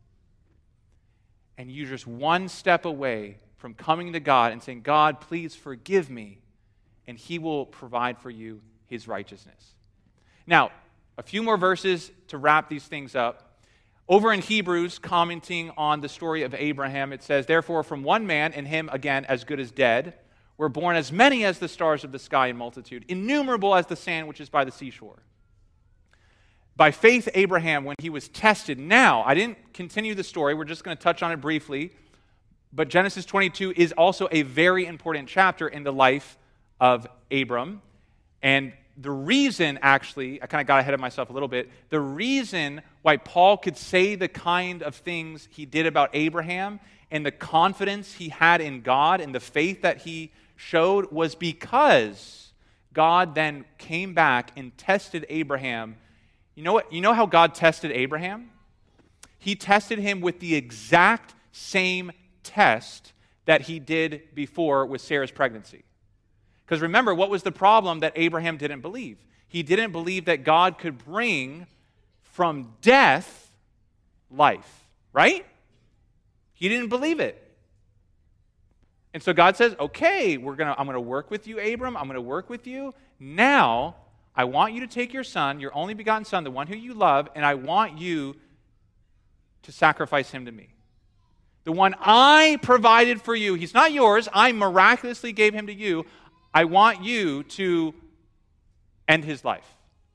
And you're just one step away from coming to God and saying, God, please forgive me, and he will provide for you his righteousness. Now, a few more verses to wrap these things up. Over in Hebrews, commenting on the story of Abraham, it says, therefore from one man, and him again as good as dead, were born as many as the stars of the sky in multitude, innumerable as the sand which is by the seashore. By faith, Abraham, when he was tested. Now, I didn't continue the story. We're just going to touch on it briefly. But Genesis 22 is also a very important chapter in the life of Abram. And the reason, actually, I kind of got ahead of myself a little bit, the reason why Paul could say the kind of things he did about Abraham and the confidence he had in God and the faith that he showed was because God then came back and tested Abraham. You know what? You know how God tested Abraham? He tested him with the exact same test that he did before with Sarah's pregnancy. Because remember, what was the problem that Abraham didn't believe? He didn't believe that God could bring from death life, right? He didn't believe it. And so God says, okay, I'm going to work with you, Abram. I'm going to work with you. Now, I want you to take your son, your only begotten son, the one who you love, and I want you to sacrifice him to me. The one I provided for you. He's not yours. I miraculously gave him to you. I want you to end his life.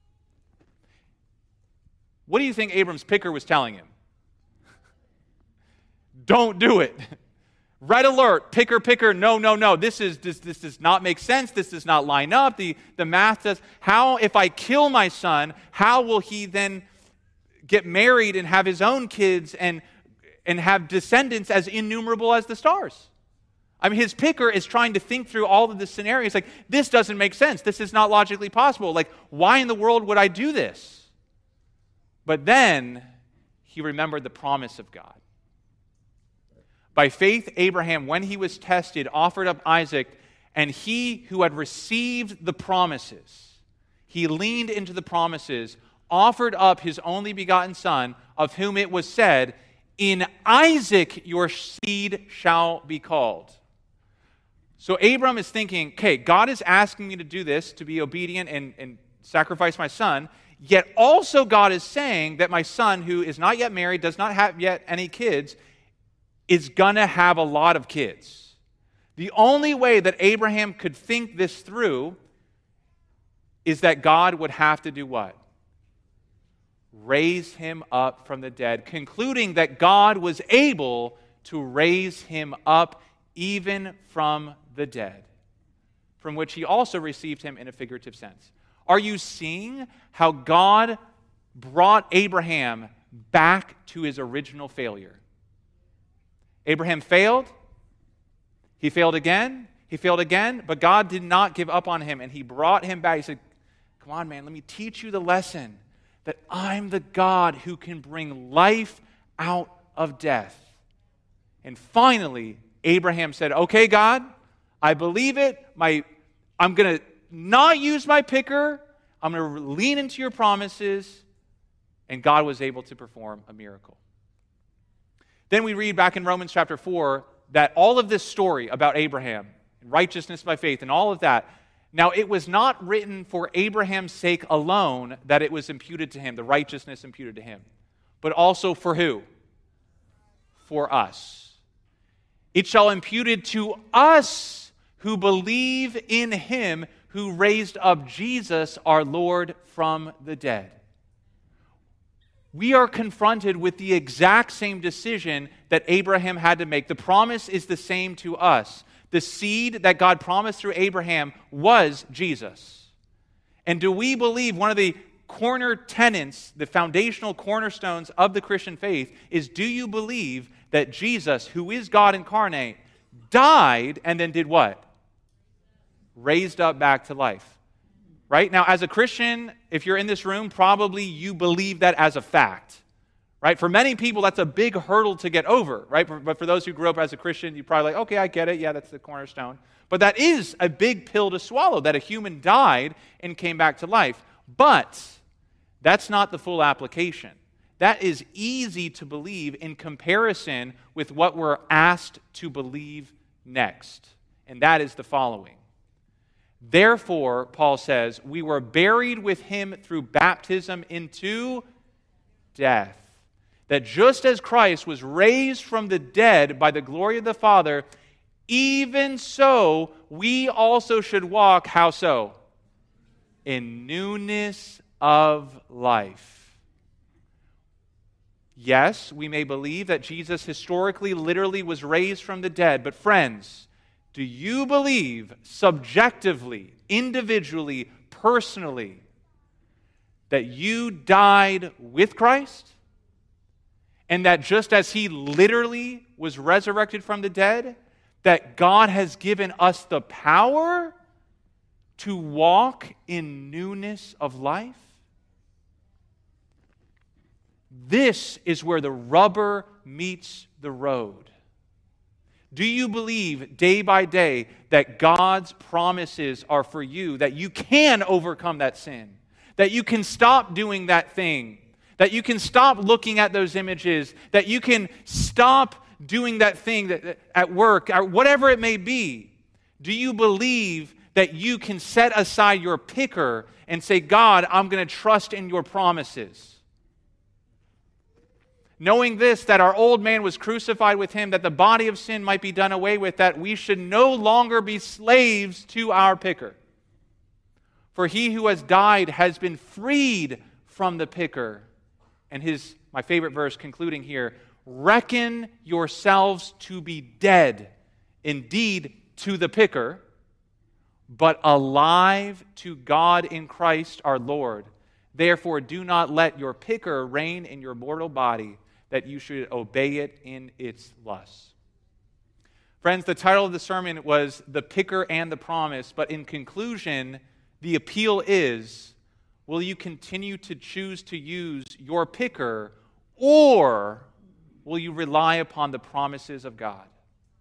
What do you think Abram's picker was telling him? Don't do it. Red alert, picker, no. This does not make sense. This does not line up. The math says, how, if I kill my son, how will he then get married and have his own kids and have descendants as innumerable as the stars? I mean, his picker is trying to think through all of the scenarios. Like, this doesn't make sense. This is not logically possible. Like, why in the world would I do this? But then he remembered the promise of God. By faith, Abraham, when he was tested, offered up Isaac, and he who had received the promises, he leaned into the promises, offered up his only begotten son, of whom it was said, in Isaac your seed shall be called. So Abram is thinking, okay, God is asking me to do this, to be obedient and sacrifice my son, yet also God is saying that my son, who is not yet married, does not have yet any kids, is going to have a lot of kids. The only way that Abraham could think this through is that God would have to do what? Raise him up from the dead, concluding that God was able to raise him up even from the dead, from which he also received him in a figurative sense. Are you seeing how God brought Abraham back to his original failure? Abraham failed. He failed again. He failed again. But God did not give up on him, and he brought him back. He said, come on, man, let me teach you the lesson that I'm the God who can bring life out of death. And finally, Abraham said, okay, God, I believe it. I'm going to not use my picker. I'm going to lean into your promises. And God was able to perform a miracle. Then we read back in Romans chapter 4 that all of this story about Abraham, righteousness by faith, and all of that, now it was not written for Abraham's sake alone that it was imputed to him, the righteousness imputed to him, but also for who? For us. It shall imputed to us who believe in him who raised up Jesus our Lord from the dead. We are confronted with the exact same decision that Abraham had to make. The promise is the same to us. The seed that God promised through Abraham was Jesus. And do we believe one of the corner tenets, the foundational cornerstones of the Christian faith is, do you believe that Jesus, who is God incarnate, died and then did what? Raised up back to life. Right? Now, as a Christian, if you're in this room, probably you believe that as a fact. Right? For many people, that's a big hurdle to get over. Right? But for those who grew up as a Christian, you're probably like, okay, I get it. Yeah, that's the cornerstone. But that is a big pill to swallow, that a human died and came back to life. But that's not the full application. That is easy to believe in comparison with what we're asked to believe next. And that is the following. Therefore, Paul says, we were buried with him through baptism into death. That just as Christ was raised from the dead by the glory of the Father, even so we also should walk, how so? In newness of life. Yes, we may believe that Jesus historically, literally was raised from the dead, but friends, do you believe subjectively, individually, personally, that you died with Christ? And that just as he literally was resurrected from the dead, that God has given us the power to walk in newness of life? This is where the rubber meets the road. Do you believe day by day that God's promises are for you, that you can overcome that sin, that you can stop doing that thing, that you can stop looking at those images, that you can stop doing that thing at work, or whatever it may be? Do you believe that you can set aside your picker and say, God, I'm going to trust in your promises? Knowing this, that our old man was crucified with him, that the body of sin might be done away with, that we should no longer be slaves to our picker. For he who has died has been freed from the picker. And my favorite verse concluding here, reckon yourselves to be dead, indeed to the picker, but alive to God in Christ our Lord. Therefore do not let your picker reign in your mortal body, that you should obey it in its lusts. Friends, the title of the sermon was The Picker and the Promise, but in conclusion, the appeal is, will you continue to choose to use your picker, or will you rely upon the promises of God?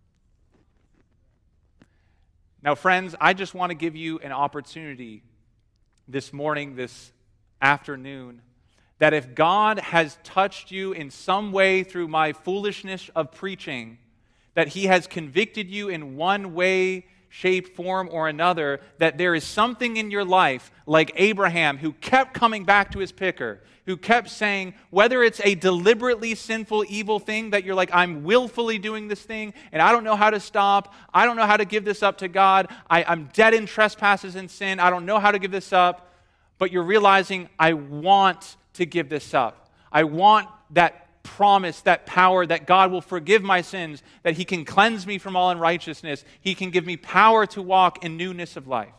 Now, friends, I just want to give you an opportunity this morning, this afternoon, that if God has touched you in some way through my foolishness of preaching, that he has convicted you in one way, shape, form, or another, that there is something in your life, like Abraham, who kept coming back to his picker, who kept saying, whether it's a deliberately sinful, evil thing that you're like, I'm willfully doing this thing, and I don't know how to stop, I don't know how to give this up to God, I'm dead in trespasses and sin, I don't know how to give this up, but you're realizing, I want to give this up. I want that promise, that power that God will forgive my sins, that He can cleanse me from all unrighteousness. He can give me power to walk in newness of life.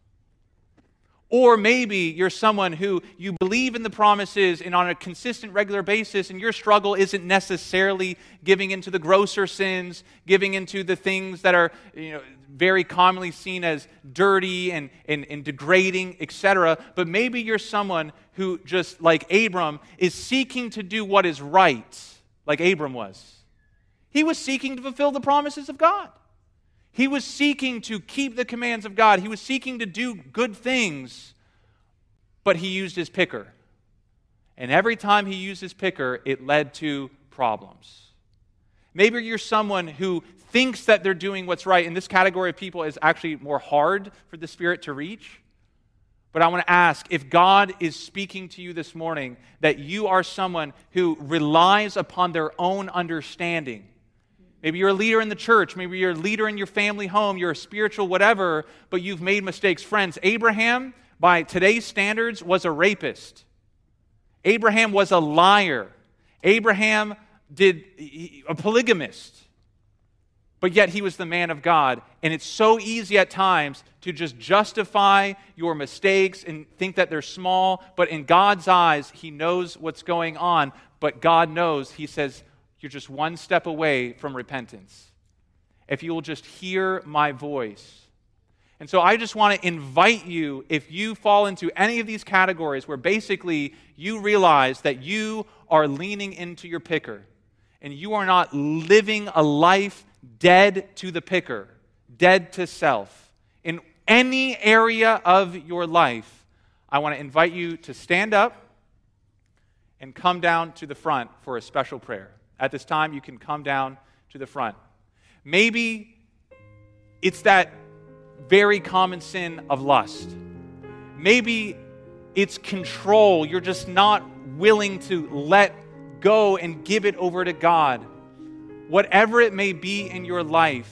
Or maybe you're someone who you believe in the promises and on a consistent, regular basis, and your struggle isn't necessarily giving into the grosser sins, giving into the things that are very commonly seen as dirty and degrading, etc. But maybe you're someone who, just like Abram, is seeking to do what is right, like Abram was. He was seeking to fulfill the promises of God. He was seeking to keep the commands of God. He was seeking to do good things, but he used his picker. And every time he used his picker, it led to problems. Maybe you're someone who thinks that they're doing what's right, and this category of people is actually more hard for the Spirit to reach. But I want to ask, if God is speaking to you this morning, that you are someone who relies upon their own understanding. Maybe you're a leader in the church, maybe you're a leader in your family home, you're a spiritual whatever, but you've made mistakes. Friends, Abraham, by today's standards, was a rapist. Abraham was a liar. Abraham a polygamist. But yet he was the man of God. And it's so easy at times to just justify your mistakes and think that they're small. But in God's eyes, He knows what's going on. But God knows, He says, you're just one step away from repentance. If you will just hear my voice. And so I just want to invite you, if you fall into any of these categories where basically you realize that you are leaning into your picker and you are not living a life dead to the picker, dead to self, in any area of your life, I want to invite you to stand up and come down to the front for a special prayer. At this time, you can come down to the front. Maybe it's that very common sin of lust. Maybe it's control. You're just not willing to let go and give it over to God. Whatever it may be in your life,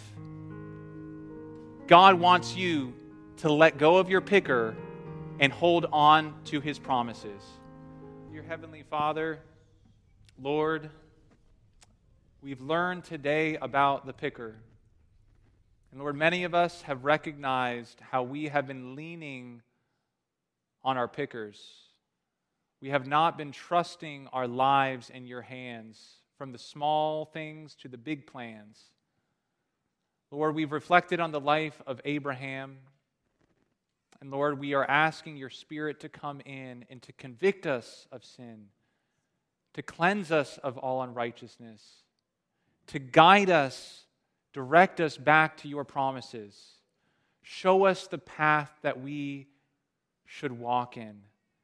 God wants you to let go of your picker and hold on to His promises. Dear Heavenly Father, Lord, we've learned today about the picker. And Lord, many of us have recognized how we have been leaning on our pickers. We have not been trusting our lives in your hands, from the small things to the big plans. Lord, we've reflected on the life of Abraham. And Lord, we are asking your Spirit to come in and to convict us of sin, to cleanse us of all unrighteousness, to guide us, direct us back to your promises. Show us the path that we should walk in.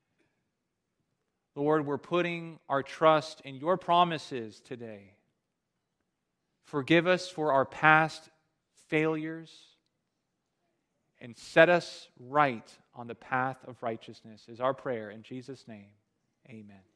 Lord, we're putting our trust in your promises today. Forgive us for our past failures and set us right on the path of righteousness is our prayer. In Jesus' name, amen.